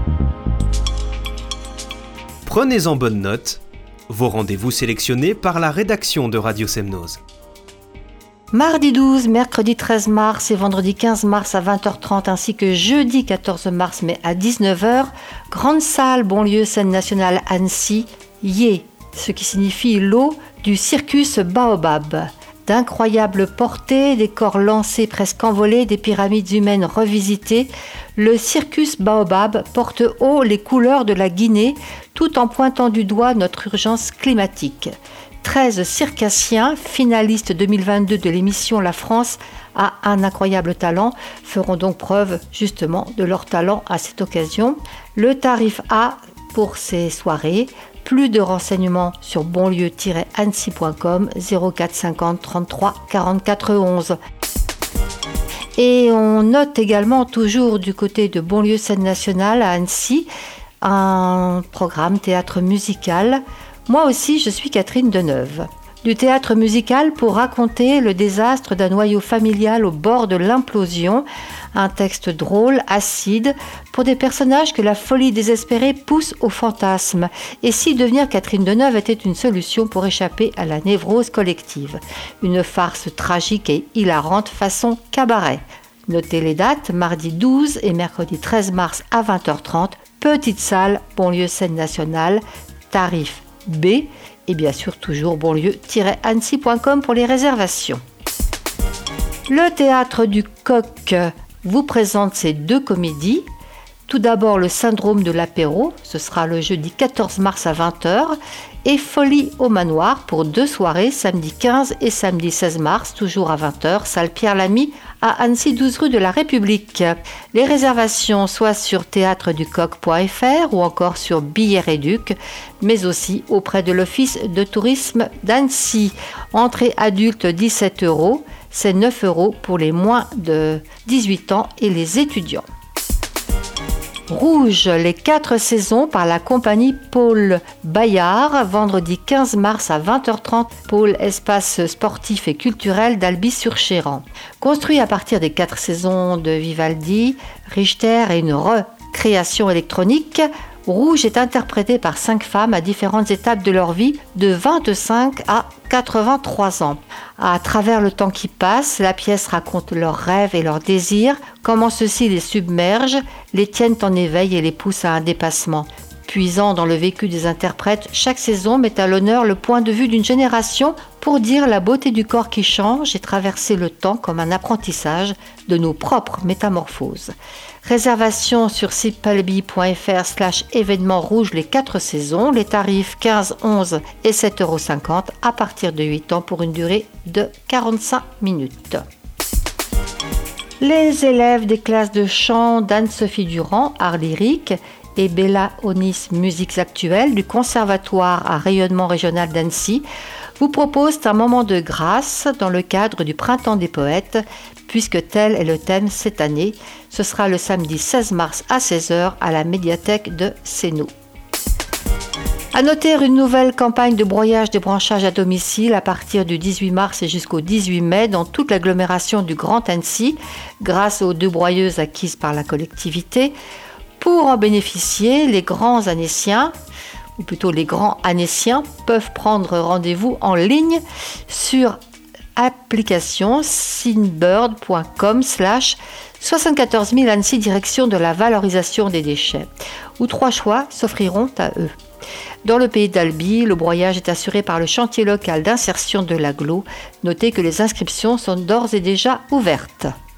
Prenez en bonne note vos rendez-vous sélectionnés par la rédaction de Radio Semnose. Mardi 12, mercredi 13 mars et vendredi 15 mars à 20h30 ainsi que jeudi 14 mars mais à 19h, grande salle Bonlieu Scène Nationale Annecy, Yé, ce qui signifie l'eau du circus Baobab. D'incroyables portées, des corps lancés presque envolés, des pyramides humaines revisitées, le circus Baobab porte haut les couleurs de la Guinée tout en pointant du doigt notre urgence climatique. 13 circassiens, finalistes 2022 de l'émission La France a un incroyable talent, feront donc preuve justement de leur talent à cette occasion. Le tarif A pour ces soirées. Plus de renseignements sur bonlieu-annecy.com 04 50 33 44 11. Et on note également toujours du côté de Bonlieu Scène Nationale à Annecy un programme théâtre musical. Moi aussi, je suis Catherine Deneuve. Du théâtre musical pour raconter le désastre d'un noyau familial au bord de l'implosion. Un texte drôle, acide, pour des personnages que la folie désespérée pousse au fantasme. Et si devenir Catherine Deneuve était une solution pour échapper à la névrose collective. Une farce tragique et hilarante façon cabaret. Notez les dates, mardi 12 et mercredi 13 mars à 20h30. Petite salle, Bonlieu Scène Nationale, tarif B. Et bien sûr, toujours bonlieu-annecy.com pour les réservations. Le Théâtre du Coq vous présente ces deux comédies. Tout d'abord, le syndrome de l'apéro, ce sera le jeudi 14 mars à 20h, et Folie au manoir pour 2 soirées, samedi 15 et samedi 16 mars, toujours à 20h, salle Pierre Lamy à Annecy 12 rue de la République. Les réservations soit sur théâtreducoq.fr ou encore sur Billets Réduc, mais aussi auprès de l'Office de tourisme d'Annecy. Entrée adulte 17 €, c'est 9 € pour les moins de 18 ans et les étudiants. Rouge, les 4 saisons par la compagnie Paul Bayard, vendredi 15 mars à 20h30, Paul espace sportif et culturel d'Alby-sur-Chéran. Construit à partir des 4 saisons de Vivaldi, Richter et une recréation électronique, Rouge est interprété par 5 femmes à différentes étapes de leur vie, de 25 à 83 ans. À travers le temps qui passe, la pièce raconte leurs rêves et leurs désirs, comment ceux-ci les submergent, les tiennent en éveil et les poussent à un dépassement. Puisant dans le vécu des interprètes, chaque saison met à l'honneur le point de vue d'une génération pour dire la beauté du corps qui change et traverser le temps comme un apprentissage de nos propres métamorphoses. Réservation sur sipalby.fr/événements rouges les 4 saisons, les tarifs 15, 11 et 7,50 € à partir de 8 ans pour une durée de 45 minutes. Les élèves des classes de chant d'Anne-Sophie Durand, art lyrique, et Bella Onis Musiques Actuelles du Conservatoire à rayonnement régional d'Annecy vous proposent un moment de grâce dans le cadre du Printemps des Poètes, puisque tel est le thème cette année. Ce sera le samedi 16 mars à 16h à la médiathèque de Sénou. À noter une nouvelle campagne de broyage-débranchage à domicile à partir du 18 mars et jusqu'au 18 mai dans toute l'agglomération du Grand Annecy, grâce aux 2 broyeuses acquises par la collectivité. Pour en bénéficier, les grands Annéciens, ou plutôt les grands Annéciens, peuvent prendre rendez-vous en ligne sur application sinbird.com/74 000 Annecy direction de la valorisation des déchets, où 3 choix s'offriront à eux. Dans le pays d'Alby, le broyage est assuré par le chantier local d'insertion de l'agglo. Notez que les inscriptions sont d'ores et déjà ouvertes.